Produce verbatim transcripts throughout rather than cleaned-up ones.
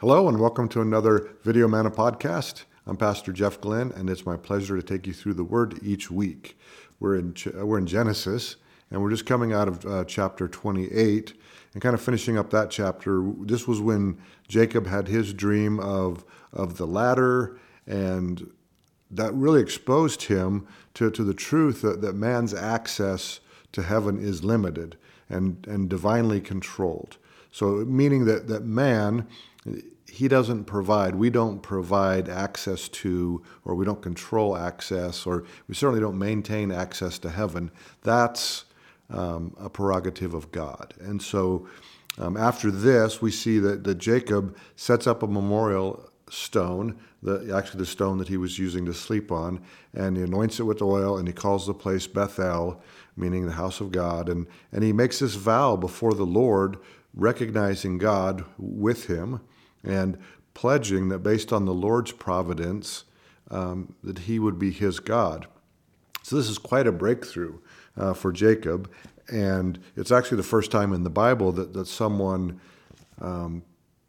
Hello and welcome to another Video Manna podcast. I'm Pastor Jeff Glenn, and it's my pleasure to take you through the Word each week. We're in we're in Genesis, and we're just coming out of uh, chapter twenty-eight and kind of finishing up that chapter. This was when Jacob had his dream of of the ladder, and that really exposed him to, to the truth that, that man's access to heaven is limited and, and divinely controlled. So meaning that, that man, he doesn't provide, we don't provide access to, or we don't control access, or we certainly don't maintain access to heaven. That's um, a prerogative of God. And so um, after this, we see that, that Jacob sets up a memorial stone, the, actually the stone that he was using to sleep on, and he anoints it with oil, and he calls the place Bethel, meaning the house of God. And, and he makes this vow before the Lord, recognizing God with him and pledging that based on the Lord's providence, um, that he would be his God. So this is quite a breakthrough uh, for Jacob, and it's actually the first time in the Bible that, that someone um,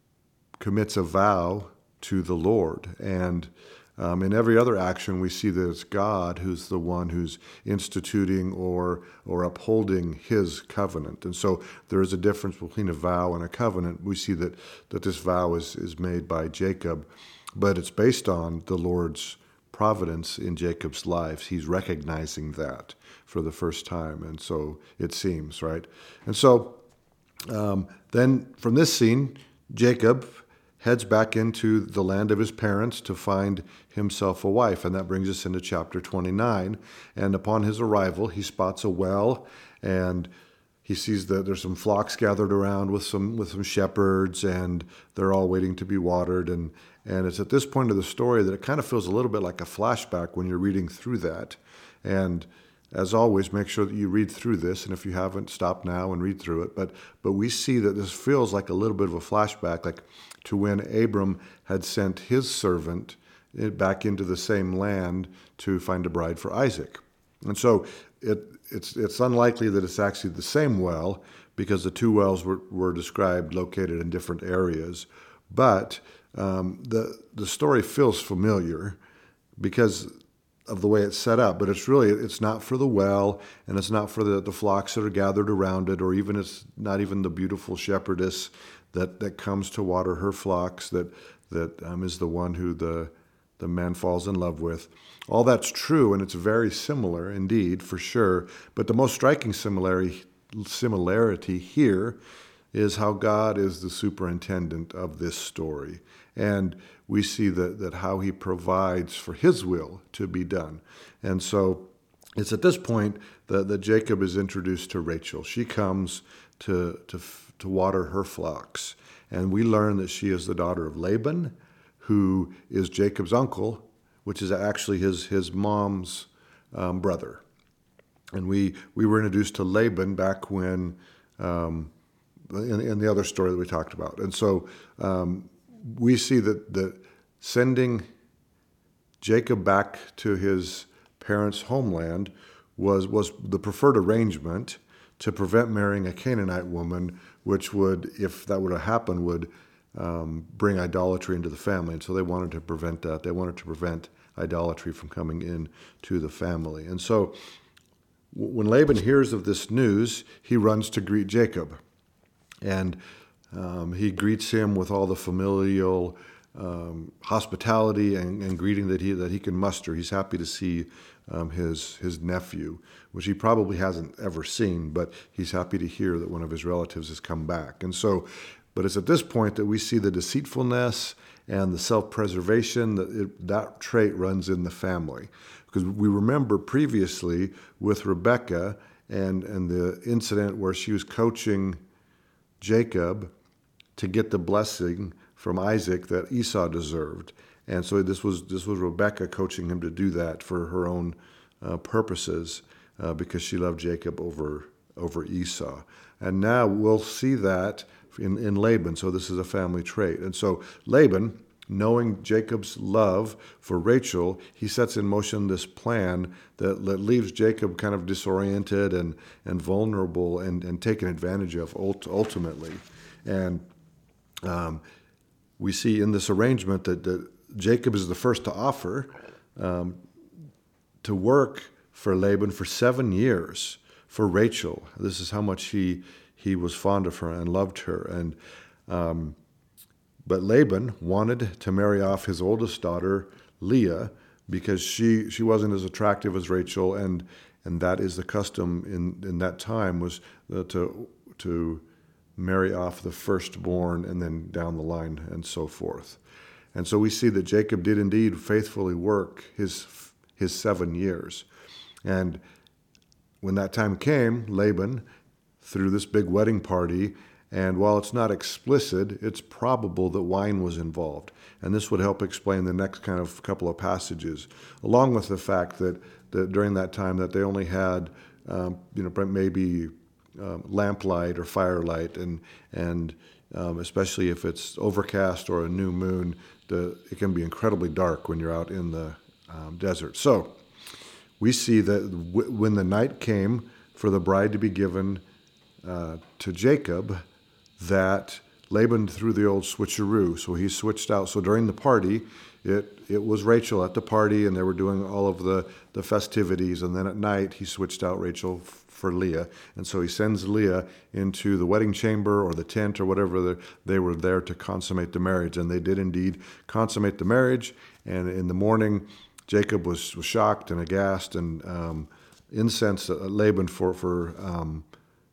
commits a vow to the Lord. And um, in every other action, we see that it's God who's the one who's instituting or or upholding his covenant. And so there is a difference between a vow and a covenant. We see that, that this vow is, is made by Jacob, but it's based on the Lord's providence in Jacob's life. He's recognizing that for the first time. And so it seems, right? And so um, then from this scene, Jacob heads back into the land of his parents to find himself a wife. And that brings us into chapter twenty-nine. And upon his arrival, he spots a well, and he sees that there's some flocks gathered around with some with some shepherds, and they're all waiting to be watered. And, and it's at this point of the story that it kind of feels a little bit like a flashback when you're reading through that. And as always, make sure that you read through this, and if you haven't, stop now and read through it. But but we see that this feels like a little bit of a flashback, like to when Abram had sent his servant back into the same land to find a bride for Isaac. And so it it's it's unlikely that it's actually the same well, because the two wells were, were described located in different areas. But um, the the story feels familiar because of the way it's set up, but it's really, it's not for the well, and it's not for the, the flocks that are gathered around it, or even it's not even the beautiful shepherdess that, that comes to water her flocks, that that um, is the one who the the man falls in love with. All that's true, and it's very similar indeed, for sure. But the most striking similarity similarity here is how God is the superintendent of this story. And we see that, that how he provides for his will to be done. And so it's at this point that, that Jacob is introduced to Rachel. She comes to, to, to water her flocks. And we learn that she is the daughter of Laban, who is Jacob's uncle, which is actually his, his mom's um, brother. And we, we were introduced to Laban back when, um, in, in the other story that we talked about. And so um, we see that, that sending Jacob back to his parents' homeland was, was the preferred arrangement to prevent marrying a Canaanite woman, which would, if that would have happened, would um, bring idolatry into the family. And so they wanted to prevent that. They wanted to prevent idolatry from coming in to the family. And so when Laban hears of this news, he runs to greet Jacob. And um, he greets him with all the familial um, hospitality and, and greeting that he that he can muster. He's happy to see um, his his nephew, which he probably hasn't ever seen, but he's happy to hear that one of his relatives has come back. And so, but it's at this point that we see the deceitfulness and the self-preservation, that it, that trait runs in the family. Because we remember previously with Rebekah and, and the incident where she was coaching Jacob to get the blessing from Isaac that Esau deserved. And so this was this was Rebekah coaching him to do that for her own uh, purposes uh, because she loved Jacob over over Esau. And now we'll see that in, in Laban. So this is a family trait. And so Laban, knowing Jacob's love for Rachel, he sets in motion this plan that, that leaves Jacob kind of disoriented and, and vulnerable and, and taken advantage of ult- ultimately. And um, we see in this arrangement that, that Jacob is the first to offer um, to work for Laban for seven years for Rachel. This is how much he he was fond of her and loved her. And um, but Laban wanted to marry off his oldest daughter, Leah, because she she wasn't as attractive as Rachel, and and that is the custom in, in that time, was uh, to to marry off the firstborn and then down the line and so forth. And so we see that Jacob did indeed faithfully work his his seven years. And when that time came, Laban threw this big wedding party, and while it's not explicit, it's probable that wine was involved. And this would help explain the next kind of couple of passages, along with the fact that, that during that time that they only had, um, you know, maybe um, lamplight or firelight, and and um, especially if it's overcast or a new moon, the, it can be incredibly dark when you're out in the um, desert. So we see that w- when the night came for the bride to be given uh, to Jacob, that Laban threw the old switcheroo. So he switched out. So during the party, it it was Rachel at the party, and they were doing all of the, the festivities. And then at night, he switched out Rachel f- for Leah. And so he sends Leah into the wedding chamber or the tent or whatever the, they were there to consummate the marriage. And they did indeed consummate the marriage. And in the morning, Jacob was, was shocked and aghast and um, incensed at Laban for for um,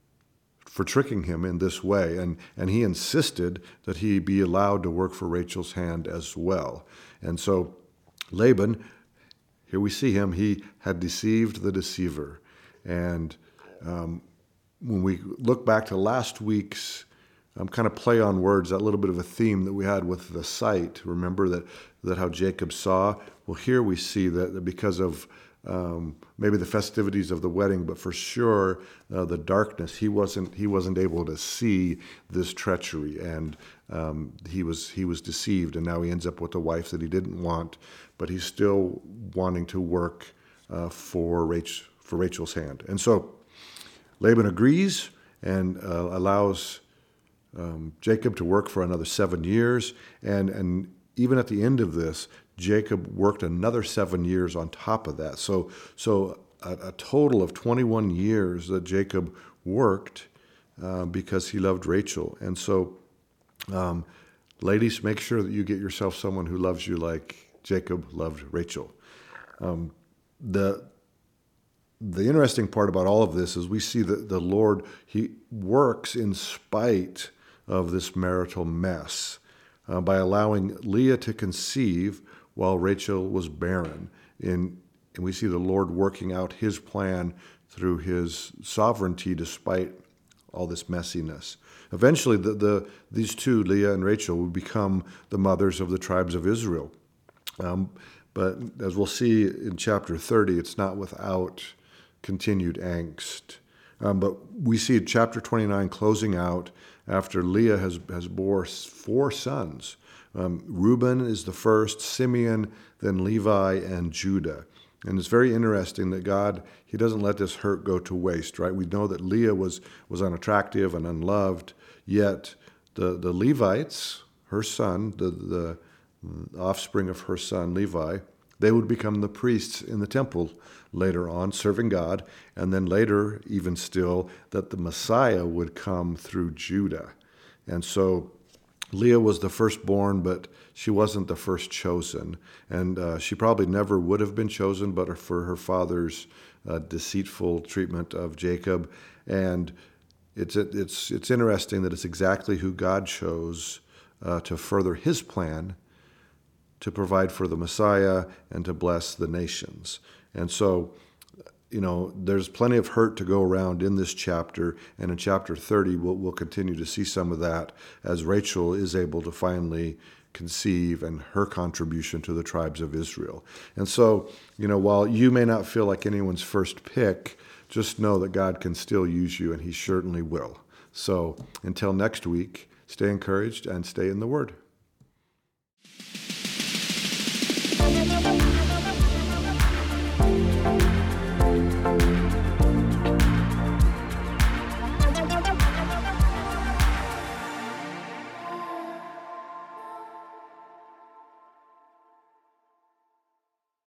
for tricking him in this way, and and he insisted that he be allowed to work for Rachel's hand as well. And so Laban, here we see him, he had deceived the deceiver. And um, when we look back to last week's um, kind of play on words, that little bit of a theme that we had with the sight, remember that that how Jacob saw? Well, here we see that because of um, maybe the festivities of the wedding, but for sure uh, the darkness, he wasn't he wasn't able to see this treachery, and um, he was he was deceived, and now he ends up with a wife that he didn't want, but he's still wanting to work uh, for Rach, for Rachel's hand. And so Laban agrees and uh, allows um, Jacob to work for another seven years, and and even at the end of this, Jacob worked another seven years on top of that. So, so a, a total of twenty-one years that Jacob worked uh, because he loved Rachel. And so, um, ladies, make sure that you get yourself someone who loves you like Jacob loved Rachel. Um, the the interesting part about all of this is we see that the Lord, he works in spite of this marital mess. Uh, by allowing Leah to conceive while Rachel was barren. In, and we see the Lord working out his plan through his sovereignty despite all this messiness. Eventually, the, the these two, Leah and Rachel, would become the mothers of the tribes of Israel. Um, but as we'll see in chapter thirty, it's not without continued angst. Um, but we see chapter twenty-nine closing out after Leah has, has bore four sons. Um, Reuben is the first, Simeon, then Levi, and Judah. And it's very interesting that God, he doesn't let this hurt go to waste, right? We know that Leah was, was unattractive and unloved, yet the, the Levites, her son, the, the offspring of her son Levi, they would become the priests in the temple later on, serving God, and then later, even still, that the Messiah would come through Judah. And so Leah was the firstborn, but she wasn't the first chosen. And uh, she probably never would have been chosen, but for her father's uh, deceitful treatment of Jacob. And it's it's it's interesting that it's exactly who God chose uh, to further his plan, to provide for the Messiah and to bless the nations. And so, you know, there's plenty of hurt to go around in this chapter, and in chapter thirty, we'll, we'll continue to see some of that as Rachel is able to finally conceive and her contribution to the tribes of Israel. And so, you know, while you may not feel like anyone's first pick, just know that God can still use you, and he certainly will. So until next week, stay encouraged and stay in the Word.